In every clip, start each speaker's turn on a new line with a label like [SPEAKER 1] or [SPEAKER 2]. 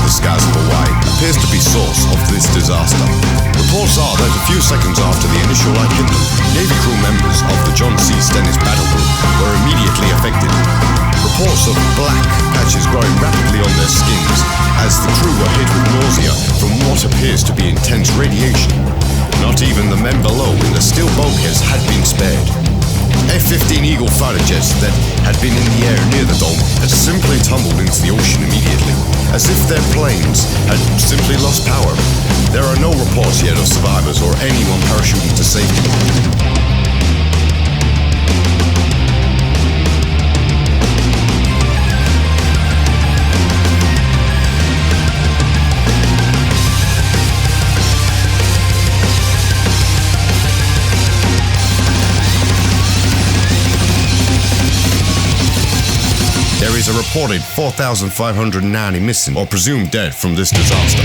[SPEAKER 1] the skies of Hawaii appears to be source of this disaster. Reports are that a few seconds after the initial light hit them, Navy crew members of the John C. Stennis battle group were immediately affected. Reports of black patches growing rapidly on their skins as the crew were hit with nausea from what appears to be intense radiation. Not even the men below in the steel bulkheads had been spared. F-15 Eagle fighter jets that had been in the air near the dome had simply tumbled into the ocean immediately, as if their planes had simply lost power. There are no reports yet of survivors or anyone parachuting to safety. There is a reported 4,590 missing or presumed dead from this disaster.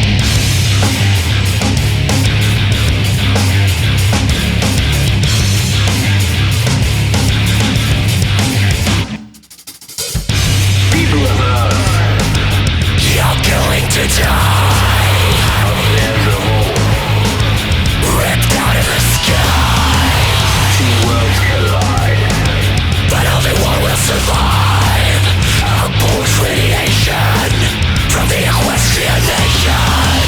[SPEAKER 2] People of Earth, you're going to die. Up there's a hole ripped out of the sky. Two worlds collide, but only one will survive. Pulse radiation from the Equestrian Nation.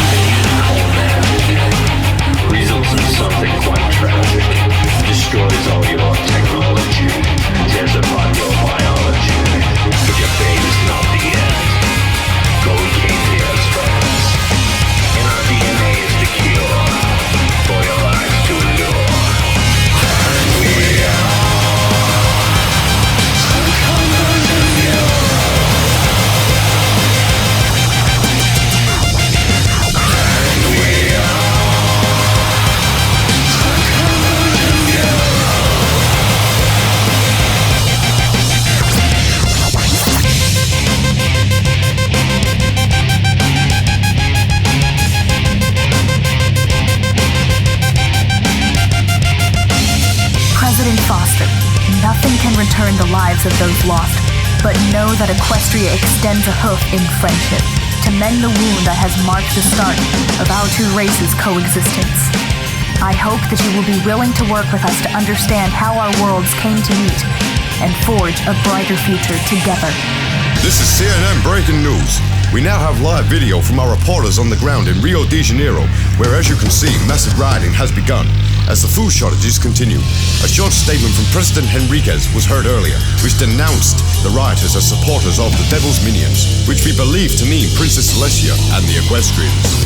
[SPEAKER 2] Results in something quite tragic. Destroys all your technology, tears apart your biology. But your fate is not the end. For we came here as friends, and our DNA is the cure for your lives to endure. And we are
[SPEAKER 3] nothing can return the lives of those lost, but know that Equestria extends a hoof in friendship to mend the wound that has marked the start of our two races' coexistence. I hope that you will be willing to work with us to understand how our worlds came to meet and forge a brighter future together.
[SPEAKER 1] This is CNN Breaking News. We now have live video from our reporters on the ground in Rio de Janeiro, where, as you can see, massive rioting has begun as the food shortages continue. A short statement from President Henriquez was heard earlier, which denounced the rioters as supporters of the Devil's Minions, which we believe to mean Princess Celestia and the Equestrians.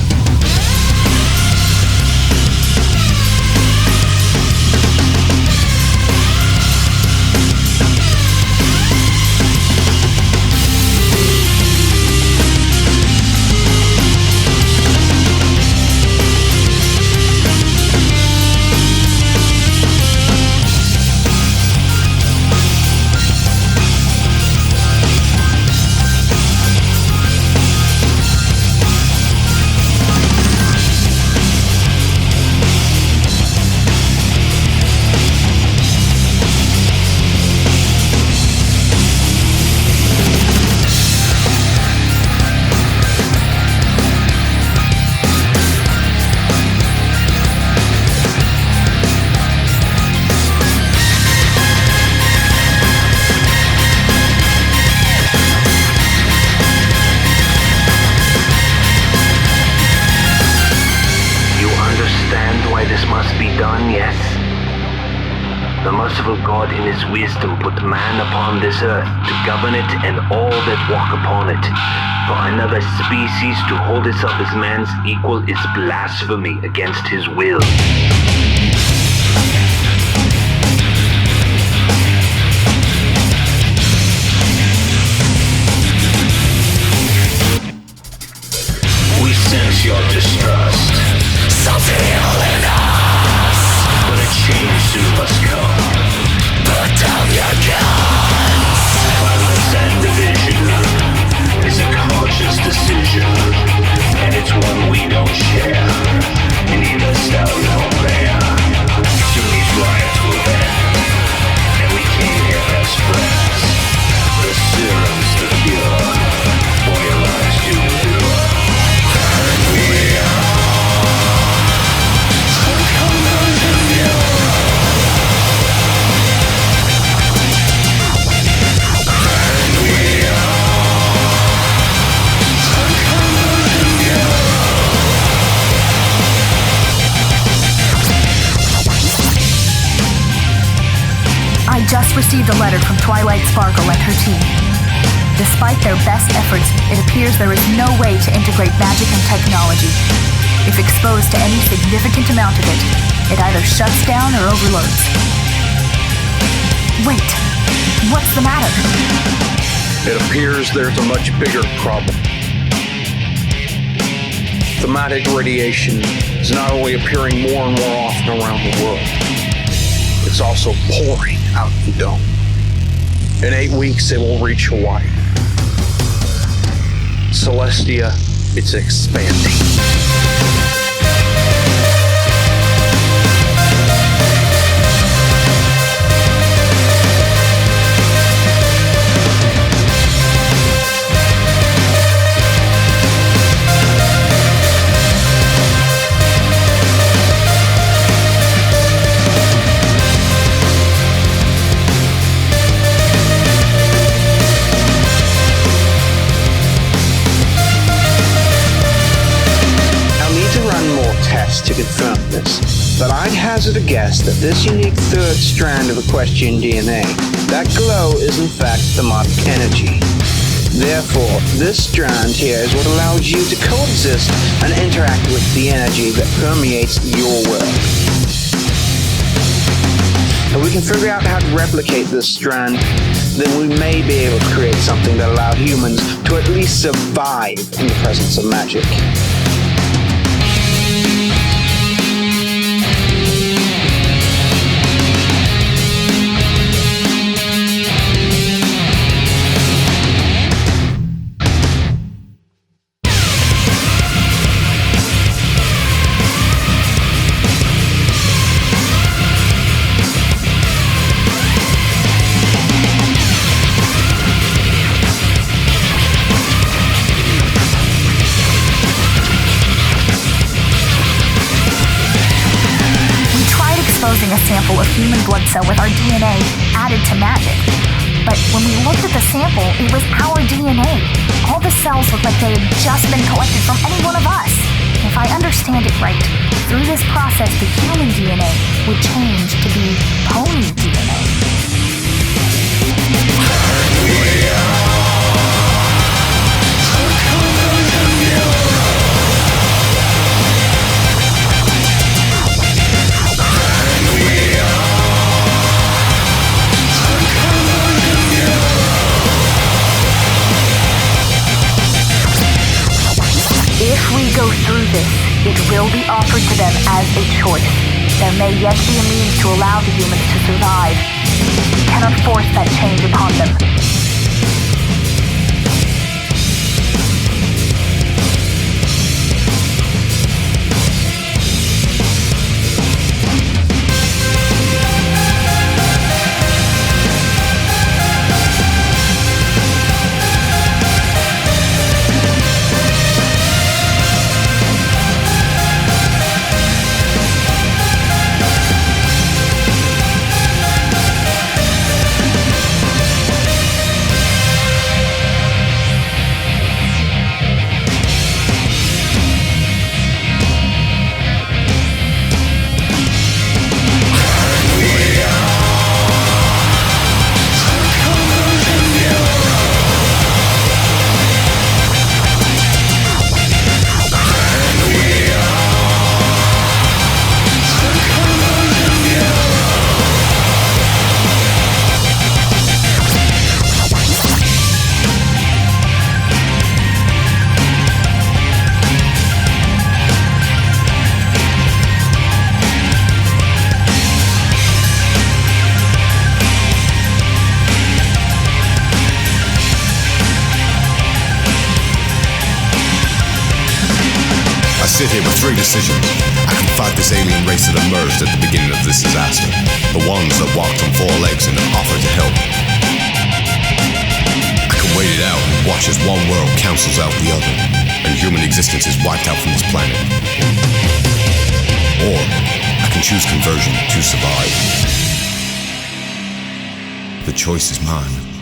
[SPEAKER 2] God in his wisdom put man upon this earth to govern it and all that walk upon it. For another species to hold itself as man's equal is blasphemy against his will. We sense your distrust. Something evil in us. But a change soon must come. Put down your guns. Violence and division is a conscious decision, and it's one we don't share in either style nor prayer. Soon these riots will end, and we came here as friends. The serum's the cure for your lives
[SPEAKER 3] received a letter from Twilight Sparkle and her team. Despite their best efforts, it appears there is no way to integrate magic and technology. If exposed to any significant amount of it, it either shuts down or overloads. Wait, what's the matter?
[SPEAKER 4] It appears there's a much bigger problem. Thematic radiation is not only appearing more and more often around the world, it's also pouring out the dome. In 8 weeks, it will reach Hawaii. Celestia, it's expanding.
[SPEAKER 5] To confirm this, but I'd hazard a guess that this unique third strand of Equestrian DNA, that glow is in fact thematic energy. Therefore, this strand here is what allows you to coexist and interact with the energy that permeates your world. If we can figure out how to replicate this strand, then we may be able to create something that allows humans to at least survive in the presence of magic.
[SPEAKER 3] A sample of human blood cell with our DNA added to magic. But when we looked at the sample, it was our DNA. All the cells looked like they had just been collected from any one of us. If I understand it right, through this process, the human DNA would change to be pony DNA. If we go through this, it will be offered to them as a choice. There may yet be a means to allow the humans to survive. We cannot force that change upon them.
[SPEAKER 1] sit here with three decisions. I can fight this alien race that emerged at the beginning of this disaster, the ones that walked on four legs and offered to help. I can wait it out and watch as one world cancels out the other, and human existence is wiped out from this planet. Or I can choose conversion to survive. The choice is mine.